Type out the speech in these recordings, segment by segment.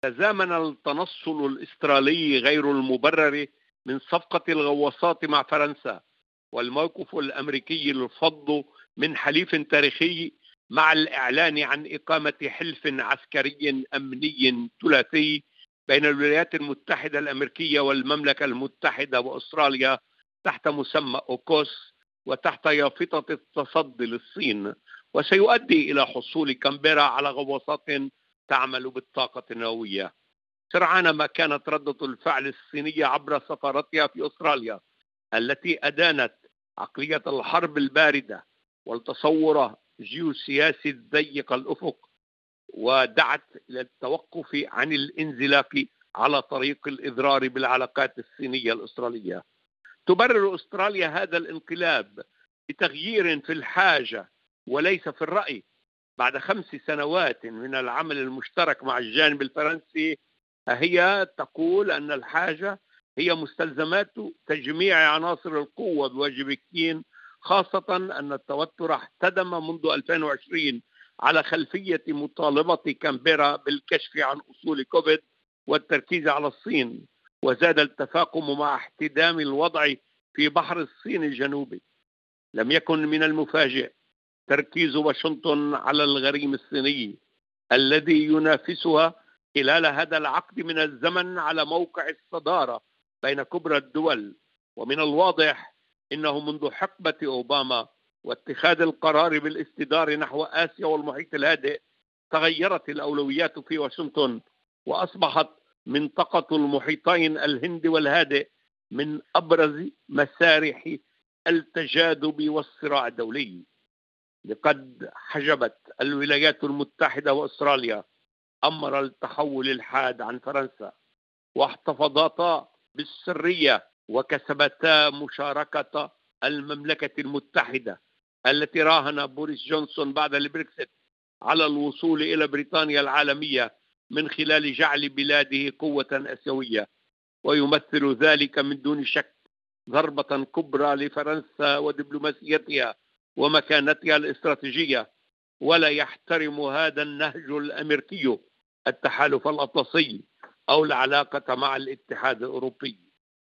تزامن التنصل الإسترالي غير المبرر من صفقة الغواصات مع فرنسا والموقف الأمريكي الفظ من حليف تاريخي مع الإعلان عن إقامة حلف عسكري أمني ثلاثي بين الولايات المتحدة الأمريكية والمملكة المتحدة وأستراليا تحت مسمى أوكوس وتحت يافطة التصدي للصين، وسيؤدي إلى حصول كامبيرا على غواصات تعمل بالطاقة النووية. سرعان ما كانت ردة الفعل الصينية عبر سفارتها في أستراليا التي أدانت عقلية الحرب الباردة والتصور جيوسياسي ضيق الأفق، ودعت إلى التوقف عن الانزلاق على طريق الإضرار بالعلاقات الصينية الأسترالية. تبرر أستراليا هذا الانقلاب بتغيير في الحاجة وليس في الرأي. بعد 5 سنوات من العمل المشترك مع الجانب الفرنسي، هي تقول أن الحاجة هي مستلزمات تجميع عناصر القوة بوجه بكين، خاصة أن التوتر احتدم منذ 2020 على خلفية مطالبة كامبيرا بالكشف عن أصول كوفيد والتركيز على الصين، وزاد التفاقم مع احتدام الوضع في بحر الصين الجنوبي. لم يكن من المفاجئ تركيز واشنطن على الغريم الصيني الذي ينافسها خلال هذا العقد من الزمن على موقع الصدارة بين كبرى الدول. ومن الواضح إنه منذ حقبة أوباما واتخاذ القرار بالاستدار نحو آسيا والمحيط الهادئ تغيرت الأولويات في واشنطن، وأصبحت منطقة المحيطين الهندي والهادئ من أبرز مسارح التجاذب والصراع الدولي. لقد حجبت الولايات المتحدة وأستراليا أمر التحول الحاد عن فرنسا، واحتفظتا بالسرية وكسبتا مشاركة المملكة المتحدة التي راهن بوريس جونسون بعد البريكسيت على الوصول إلى بريطانيا العالمية من خلال جعل بلاده قوة آسيوية. ويمثل ذلك من دون شك ضربة كبرى لفرنسا ودبلوماسيتها ومكانتها الاستراتيجية. ولا يحترم هذا النهج الأمريكي التحالف الأطلسي أو العلاقة مع الاتحاد الأوروبي.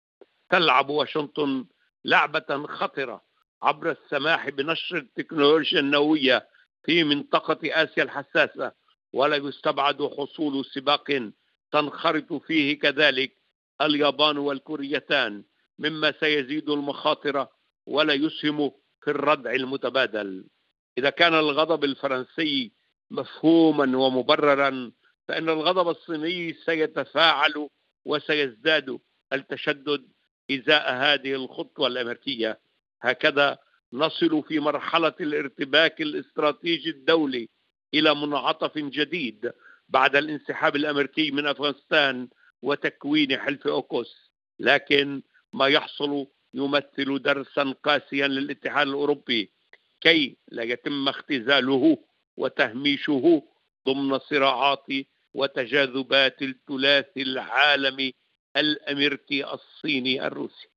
تلعب واشنطن لعبة خطرة عبر السماح بنشر التكنولوجيا النووية في منطقة آسيا الحساسة، ولا يستبعد حصول سباق تنخرط فيه كذلك اليابان والكوريتان، مما سيزيد المخاطر ولا يسهم في الردع المتبادل. إذا كان الغضب الفرنسي مفهوما ومبررا، فإن الغضب الصيني سيتفاعل وسيزداد التشدد إزاء هذه الخطوة الأمريكية. هكذا نصل في مرحلة الارتباك الاستراتيجي الدولي إلى منعطف جديد بعد الانسحاب الأمريكي من أفغانستان وتكوين حلف أوكوس. لكن ما يحصل يمثل درسا قاسيا للاتحاد الأوروبي كي لا يتم اختزاله وتهميشه ضمن صراعات وتجاذبات الثلاثي العالمي الأمريكي الصيني الروسي.